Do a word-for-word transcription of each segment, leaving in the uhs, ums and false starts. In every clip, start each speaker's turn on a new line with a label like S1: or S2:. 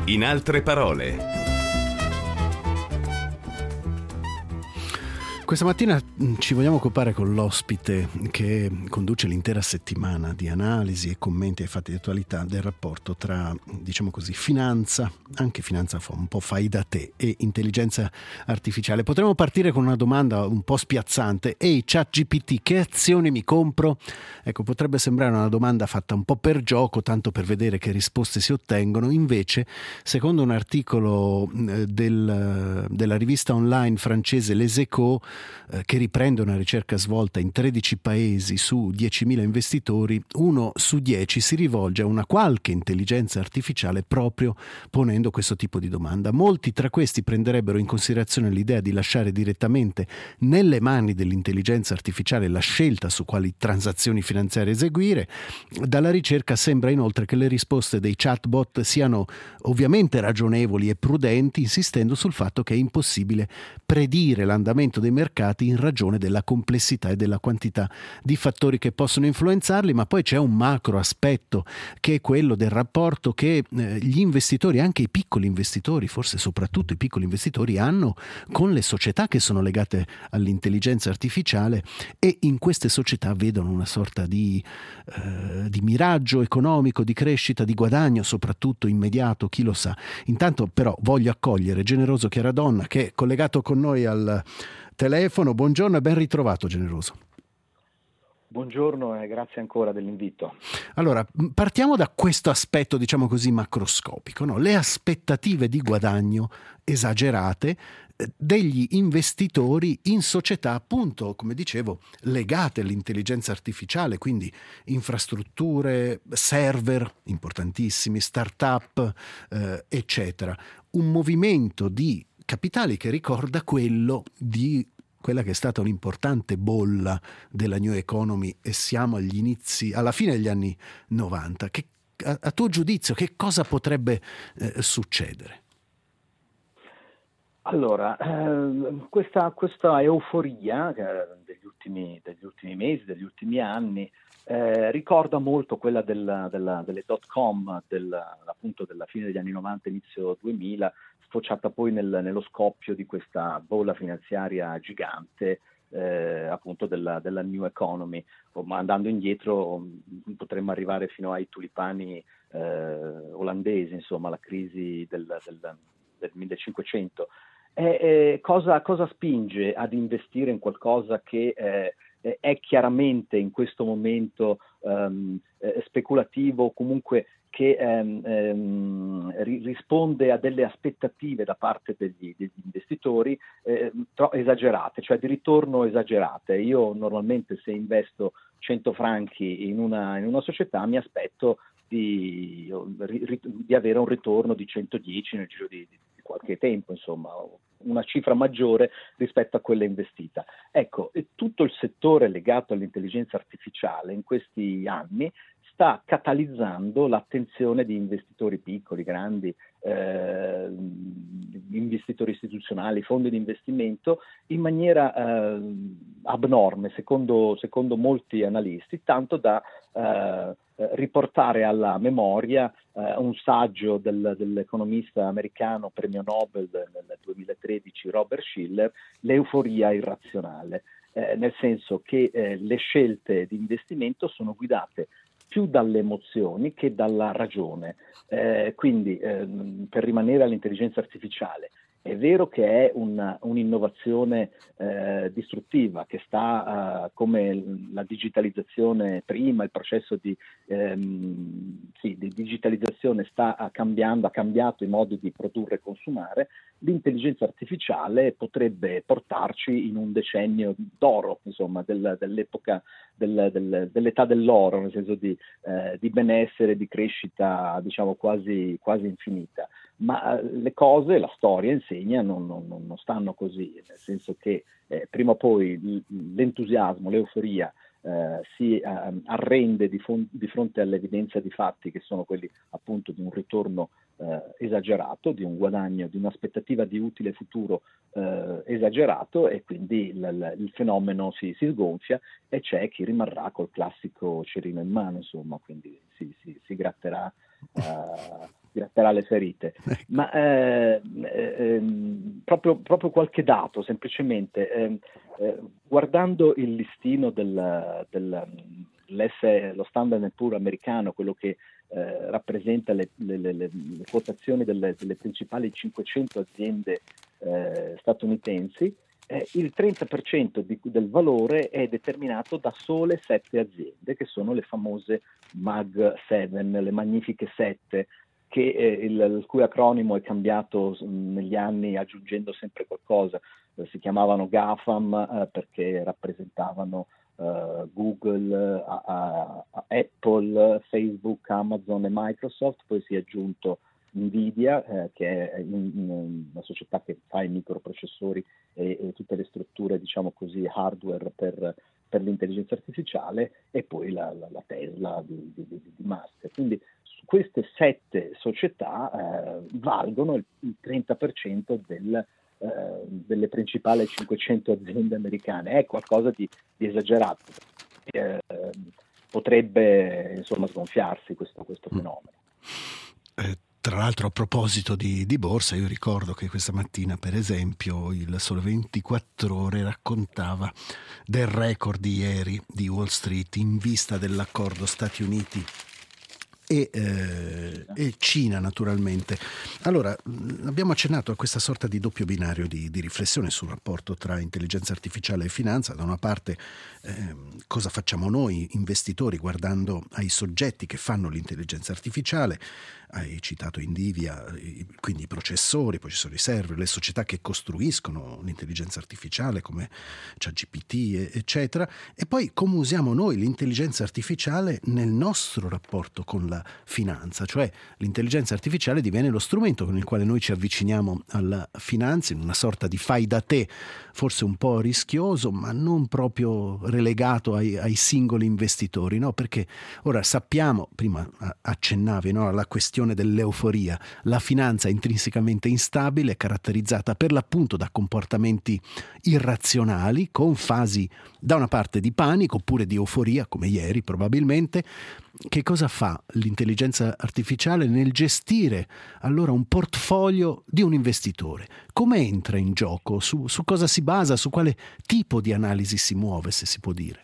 S1: In altre parole.
S2: Questa mattina ci vogliamo occupare con l'ospite che conduce l'intera settimana di analisi e commenti ai fatti di attualità del rapporto tra, diciamo così, finanza, anche finanza un po' fai da te, e intelligenza artificiale. Potremmo partire con una domanda un po' spiazzante: ehi ChatGPT, che azioni mi compro? Ecco, potrebbe sembrare una domanda fatta un po' per gioco, tanto per vedere che risposte si ottengono. Invece, secondo un articolo del, della rivista online francese Les Echos, che riprende una ricerca svolta in tredici paesi su diecimila investitori, uno su dieci si rivolge a una qualche intelligenza artificiale proprio ponendo questo tipo di domanda. Molti tra questi prenderebbero in considerazione l'idea di lasciare direttamente nelle mani dell'intelligenza artificiale la scelta su quali transazioni finanziarie eseguire. Dalla ricerca sembra inoltre che le risposte dei chatbot siano ovviamente ragionevoli e prudenti, insistendo sul fatto che è impossibile predire l'andamento dei mercati in ragione della complessità e della quantità di fattori che possono influenzarli. Ma poi c'è un macro aspetto, che è quello del rapporto che eh, gli investitori, anche i piccoli investitori, forse soprattutto i piccoli investitori, hanno con le società che sono legate all'intelligenza artificiale, e in queste società vedono una sorta di, eh, di miraggio economico, di crescita, di guadagno soprattutto immediato, chi lo sa. Intanto però voglio accogliere Generoso Chiaradonna, che è collegato con noi al telefono. Buongiorno e ben ritrovato, Generoso.
S3: Buongiorno e grazie ancora dell'invito.
S2: Allora, partiamo da questo aspetto, diciamo così, macroscopico, no? Le aspettative di guadagno esagerate degli investitori in società, appunto, come dicevo, legate all'intelligenza artificiale, quindi infrastrutture, server importantissimi, start-up, eh, eccetera. Un movimento di capitali che ricorda quello di quella che è stata un'importante bolla della New Economy, e siamo agli inizi, alla fine degli anni novanta. Che, a, a tuo giudizio, che cosa potrebbe eh, succedere?
S3: Allora, eh, questa, questa euforia eh, degli ultimi, degli ultimi mesi, degli ultimi anni, eh, ricorda molto quella della, della, delle dot com, del, appunto della fine degli anni novanta, inizio duemila, sfociata poi nel, nello scoppio di questa bolla finanziaria gigante, eh, appunto della, della New Economy. Ma andando indietro potremmo arrivare fino ai tulipani eh, olandesi, insomma, la crisi del, del, del millecinquecento. E, eh, cosa, cosa spinge ad investire in qualcosa che eh, è chiaramente in questo momento um, eh, speculativo, comunque che ehm, ehm, ri- risponde a delle aspettative da parte degli, degli investitori eh, tro- esagerate, cioè di ritorno esagerate. Io normalmente, se investo cento franchi in una, in una società, mi aspetto di, ri- di avere un ritorno di centodieci nel giro di, di qualche tempo, insomma, una cifra maggiore rispetto a quella investita. Ecco, tutto il settore legato all'intelligenza artificiale in questi anni sta catalizzando l'attenzione di investitori piccoli, grandi, eh, investitori istituzionali, fondi di investimento, in maniera eh, abnorme, secondo, secondo molti analisti, tanto da eh, riportare alla memoria eh, un saggio del, dell'economista americano premio Nobel nel duemilatredici, Robert Shiller, L'euforia irrazionale, eh, nel senso che eh, le scelte di investimento sono guidate più dalle emozioni che dalla ragione. Eh, quindi, eh, per rimanere all'intelligenza artificiale, è vero che è una, un'innovazione eh, distruttiva, che sta uh, come la digitalizzazione prima, il processo di, ehm, sì, di digitalizzazione sta uh, cambiando, ha cambiato i modi di produrre e consumare. L'intelligenza artificiale potrebbe portarci in un decennio d'oro, insomma, del, dell'epoca del, del, dell'età dell'oro, nel senso di, eh, di benessere, di crescita, diciamo, quasi, quasi infinita. Ma le cose, la storia insegna, non, non, non stanno così, nel senso che eh, prima o poi l'entusiasmo, l'euforia eh, si eh, arrende di, fon- di fronte all'evidenza di fatti, che sono quelli appunto di un ritorno eh, esagerato, di un guadagno, di un'aspettativa di utile futuro eh, esagerato, e quindi l- l- il fenomeno si, si sgonfia, e c'è chi rimarrà col classico cerino in mano, insomma, quindi si, si, si gratterà Uh, gratterà le ferite.
S2: Ecco.
S3: Ma eh, eh, proprio, proprio qualche dato, semplicemente, eh, eh, guardando il listino del, del l'S, lo Standard and Poor's americano, quello che eh, rappresenta le, le, le, le quotazioni delle, delle principali cinquecento aziende eh, statunitensi, eh, il trenta per cento di, del valore è determinato da sole sette aziende, che sono le famose Mag sette, le magnifiche sette, che, eh, il, il cui acronimo è cambiato mh, negli anni aggiungendo sempre qualcosa. Eh, si chiamavano GAFAM eh, perché rappresentavano Uh, Google, uh, uh, uh, Apple, Facebook, Amazon e Microsoft, poi si è aggiunto Nvidia, eh, che è in, in una società che fa i microprocessori e, e tutte le strutture, diciamo così, hardware per, per l'intelligenza artificiale, e poi la, la, la Tesla di, di, di, di Musk. Quindi su queste sette società eh, valgono il, il trenta per cento del Uh, delle principali cinquecento aziende americane. È qualcosa di, di esagerato. Eh, potrebbe insomma sgonfiarsi questo, questo fenomeno.
S2: Eh, tra l'altro, a proposito di, di borsa, io ricordo che questa mattina, per esempio, il Sole ventiquattro Ore raccontava del record di ieri di Wall Street in vista dell'accordo Stati Uniti E, eh, e Cina, naturalmente. Allora, abbiamo accennato a questa sorta di doppio binario di, di riflessione sul rapporto tra intelligenza artificiale e finanza. Da una parte, eh, cosa facciamo noi investitori guardando ai soggetti che fanno l'intelligenza artificiale? Hai citato Nvidia, quindi i processori, poi ci sono i server, le società che costruiscono l'intelligenza artificiale come ChatGPT, eccetera. E poi come usiamo noi l'intelligenza artificiale nel nostro rapporto con la finanza, cioè l'intelligenza artificiale diviene lo strumento con il quale noi ci avviciniamo alla finanza in una sorta di fai da te, forse un po' rischioso, ma non proprio relegato ai, ai singoli investitori, no? Perché ora sappiamo, prima accennavi, no, alla questione dell'euforia, la finanza è intrinsecamente instabile, caratterizzata per l'appunto da comportamenti irrazionali, con fasi da una parte di panico oppure di euforia, come ieri probabilmente. Che cosa fa l'intelligenza artificiale nel gestire allora un portfolio di un investitore? Come entra in gioco? Su, su cosa si basa? Su quale tipo di analisi si muove, se si può dire?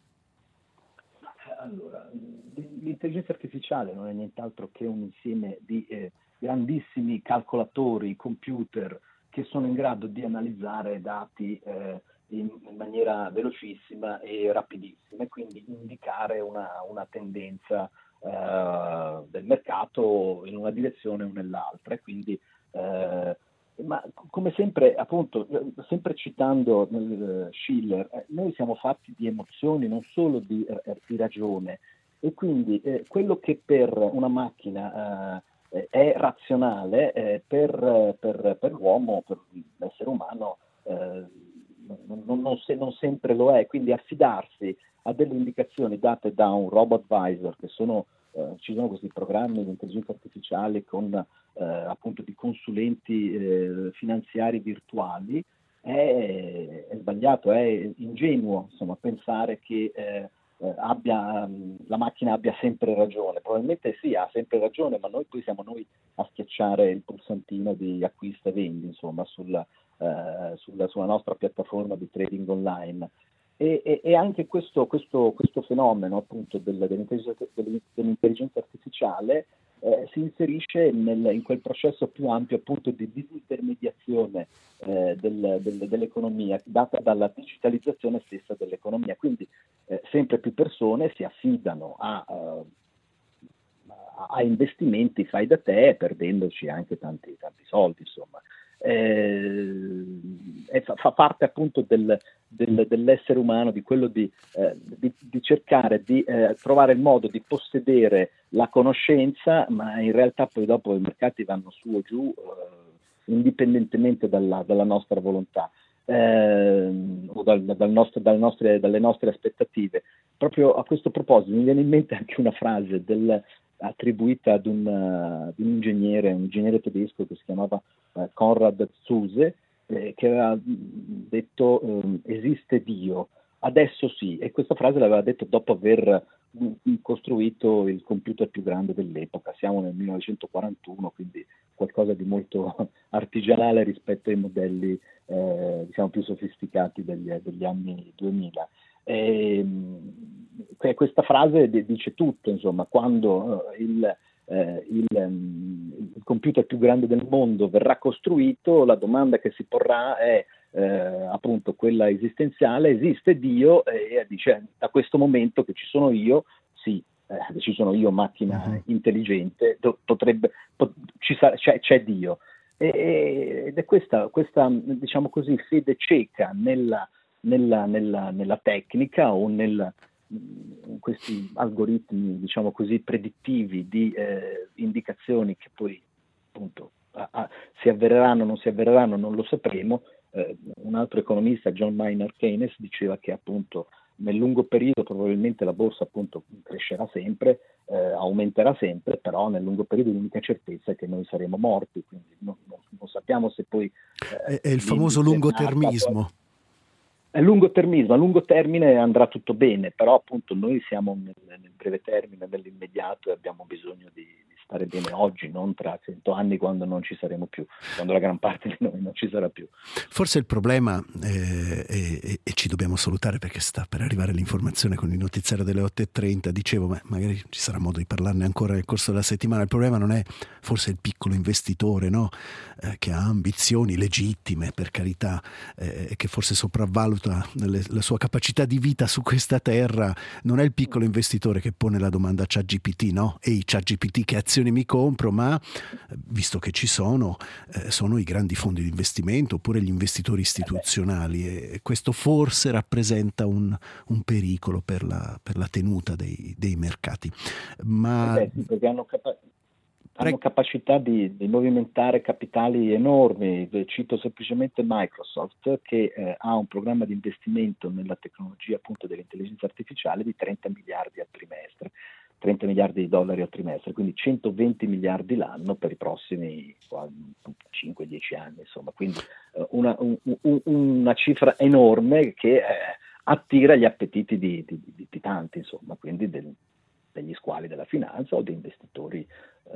S3: Allora, l'intelligenza artificiale non è nient'altro che un insieme di eh, grandissimi calcolatori, computer, che sono in grado di analizzare dati eh, in, in maniera velocissima e rapidissima, e quindi indicare una, una tendenza eh, del mercato in una direzione o nell'altra. E quindi, eh, ma come sempre, appunto, sempre citando eh, Schiller, eh, noi siamo fatti di emozioni, non solo di, eh, di ragione, e quindi eh, quello che per una macchina eh, è razionale, eh, per, per, per l'uomo, per l'essere umano, eh, non, non, se, non sempre lo è. Quindi affidarsi a delle indicazioni date da un robot advisor, che sono, eh, ci sono questi programmi di intelligenza artificiale con eh, appunto di consulenti eh, finanziari virtuali, è, è sbagliato, è ingenuo, insomma, pensare che eh, abbia, la macchina abbia sempre ragione. Probabilmente sì, ha sempre ragione, ma noi poi siamo noi a schiacciare il pulsantino di acquista e vendi, insomma, sulla, eh, sulla, sulla nostra piattaforma di trading online. E, e, e anche questo, questo, questo fenomeno, appunto, del, dell'intelligenza, dell'intelligenza artificiale eh, si inserisce nel, in quel processo più ampio, appunto, di disintermediazione eh, del, del, dell'economia, data dalla digitalizzazione stessa dell'economia. Quindi eh, sempre più persone si affidano a, uh, a investimenti fai da te, perdendoci anche tanti, tanti soldi, insomma. Eh, fa, fa parte appunto del, del, dell'essere umano, di quello di, eh, di, di cercare di eh, trovare il modo di possedere la conoscenza, ma in realtà poi dopo i mercati vanno su o giù eh, indipendentemente dalla, dalla nostra volontà eh, o dal, dal nostro, dal nostre, dalle nostre aspettative. Proprio a questo proposito mi viene in mente anche una frase del, attribuita ad un, uh, ad un ingegnere, un ingegnere tedesco che si chiamava uh, Konrad Zuse, eh, che aveva detto um, esiste Dio, adesso sì, e questa frase l'aveva detto dopo aver costruito il computer più grande dell'epoca. Siamo nel millenovecentoquarantuno, quindi qualcosa di molto artigianale rispetto ai modelli eh, diciamo più sofisticati degli, degli anni duemila. E, questa frase dice tutto, insomma, quando il, eh, il, il computer più grande del mondo verrà costruito, la domanda che si porrà è Eh, appunto quella esistenziale: esiste Dio? E dice, da questo momento che ci sono io, sì, eh, ci sono io, macchina uh-huh. intelligente, do, potrebbe, pot, ci sa, c'è, c'è Dio. E, ed è questa, questa, diciamo così, fede cieca nella, nella, nella, nella tecnica o nel, in questi algoritmi, diciamo così, predittivi di eh, indicazioni che poi appunto a, a, si avvereranno o non si avvereranno, non lo sapremo. Eh, un altro economista, John Maynard Keynes, diceva che appunto nel lungo periodo probabilmente la borsa appunto crescerà sempre, eh, aumenterà sempre, però nel lungo periodo l'unica certezza è che noi saremo morti, quindi non, non, non sappiamo se poi...
S2: Eh, è il famoso lungotermismo.
S3: È lungotermismo, a lungo termine andrà tutto bene, però appunto noi siamo nel, nel breve termine, nell'immediato, e abbiamo bisogno di, di stare bene oggi, non tra cento anni quando non ci saremo più, quando la gran parte di noi non ci sarà più.
S2: Forse il problema, eh, e, e ci dobbiamo salutare perché sta per arrivare l'informazione con il notiziario delle otto e trenta, dicevo, ma magari ci sarà modo di parlarne ancora nel corso della settimana. Il problema non è forse il piccolo investitore, no? Eh, che ha ambizioni legittime, per carità, e eh, che forse sopravvaluta Le, la sua capacità di vita su questa terra. Non è il piccolo investitore che pone la domanda a ChatGPT, no? Ehi ChatGPT, che azioni mi compro? Ma visto che ci sono, eh, sono i grandi fondi di investimento oppure gli investitori istituzionali, e questo forse rappresenta un, un pericolo per la, per la tenuta dei, dei mercati. Ma
S3: eh beh, sì, perché hanno capa- hanno capacità di, di movimentare capitali enormi. Cito semplicemente Microsoft, che eh, ha un programma di investimento nella tecnologia appunto dell'intelligenza artificiale di trenta miliardi al trimestre, trenta miliardi di dollari al trimestre, quindi centoventi miliardi l'anno per i prossimi cinque dieci anni, insomma, quindi eh, una, un, un, una cifra enorme che eh, attira gli appetiti di, di, di, di tanti, insomma, quindi del, degli squali della finanza o di investitori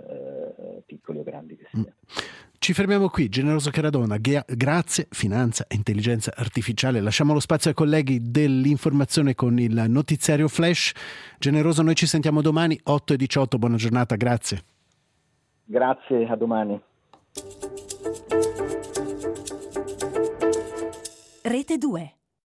S3: eh, piccoli o grandi che siano.
S2: Ci fermiamo qui. Generoso Caradona, grazie. Finanza e intelligenza artificiale. Lasciamo lo spazio ai colleghi dell'informazione con il notiziario Flash. Generoso, noi ci sentiamo domani otto e diciotto. Buona giornata, grazie.
S3: Grazie, a domani.
S1: Rete due.